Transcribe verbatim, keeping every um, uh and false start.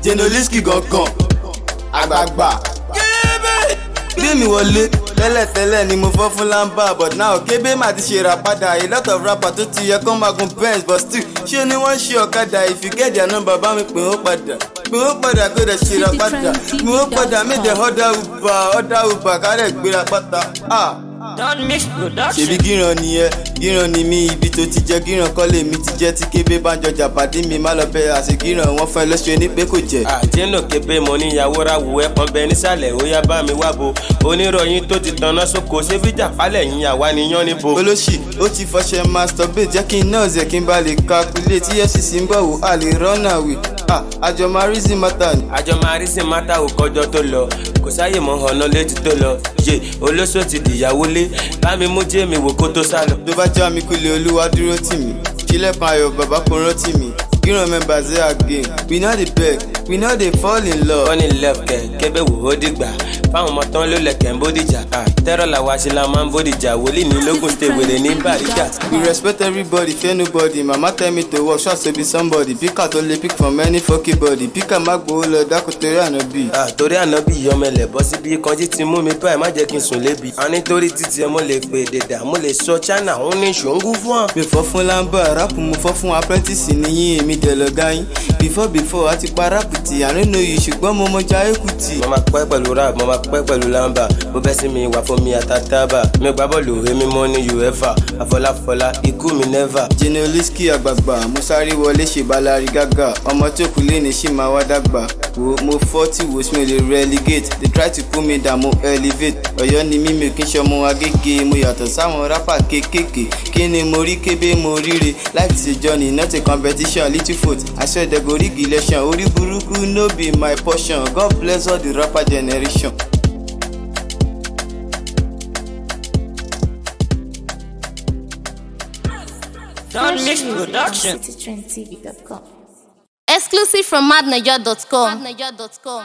Jenolisky gangan àgbààgbà gbé mi wọlé tẹ́lẹ̀tẹ́lẹ̀ ni mo fọ́ fún lamba but now kébé má ti ṣe ra padà a lot of rapper tó ti yẹ kó máa gun Benz but still ṣé ni wọ́n ṣe ọ̀kadà if you get their number bá mi pè ó padà pè ó padà kó dẹ̀ ṣe ra padà pè ó padà mí dẹ̀ ọ̀dà uber ọ̀dà uber ká dẹ̀ gbéra pátá. Don't mix production. ṣebí gíran nìyẹn gíran ni mí ibi tó ti jẹ gíran kọ́lé mi ti jẹ́ tí kébé bá ń jọjà pàdé mi má lọ bẹ àṣẹ gíran wọn fún ẹ lọ́sọ̀ ní pé kò jẹ́. àjẹ́nà kébé mo níyàwó ra wù ẹ́ pọ́n bẹ nísàlẹ̀ ó yá bá mi wá bo oníròyìn tó ti tanná sóko ṣé fíjà falẹ̀ yín àwa níyàn níbo. olóṣì ó ti fọṣẹ masturbate jẹ́ kí n náà zẹ̀ kí n bá lè calculate tí F C C ń bọ̀ wò á lè run away. àjọ máa rí sí mata ni. àjọ máa rí sí mata ò kọjọ tó lọ kò sáyè mọ́ ọ̀nà létí tó lọ yé olóṣò ti dìyàwó lé bá mi mú jẹ́ mi wò kó tó sálọ. tó bá já mi kulẹ̀ olúwa dúró tì mí ṣílẹ̀kùn ayọ̀ bàbá kò rántí mi gíran members dey again we no dey beg we no dey fall in love. wọ́n ní lẹ́fẹ̀ẹ́ kébé wò ó dìgbà fáwọn ọmọ tán ló lẹ̀kẹ́ ń bódìjà tẹ́rọ̀ làwa ṣe la máa ń bódìjà wòlíì ní lógún tẹ wèrè ní bàrígà. we respect everybody fear nobody mama tell me to work ṣọ́ọ̀ṣì be somebody píkà tó lè pick from any fọ́kì body píkà má gbowó lọ dákò torí ànábì. torí ànábì ọmọ ẹlẹ bọ́ síbi kanjí ti mú mi báyìí má jẹ́ kí n sùn lébi. a ní torí títí ẹ mo lè pè dèdà mo lè sọ China òun ní ṣòǹgù fún ọ. mi fọ́ fún lamba ráàpù mo fọ́ fún apprentice níyìn èmi dẹ̀ lọ́gá yín before before àti pa ráàpù tí I don't know you ṣùgbọ́n mo mọ Jaiye Kuti. mo máa pẹ́ pẹ̀lú rap mo máa pẹ́ pẹ̀lú lamba bó bẹ́ sí mi wà fún mi àtàtàbà mi gbá bọ́ọ̀lù èmi mọ́ ní uefa àfọláfọlá ikú mi never. Jenolisky àgbààgbà mo sáré wọlé ṣe balari gágà ọmọ tó kù lé ní ṣì máa wá dàgbà wo mo forty wo sí mi lè relegate they try to pull me down mo elevate Ọ̀yọ́ ni mí mi kí n ṣọmọ agége mo yàtọ̀ sáwọn rapper kékèké kí ni mo rí kébé mo ríre life is a journey not a competition little foot I swear they go rig election orí burúkú no be my portion God bless all the rapper generation. Don't mix production. Exclusive from mad niger dot com.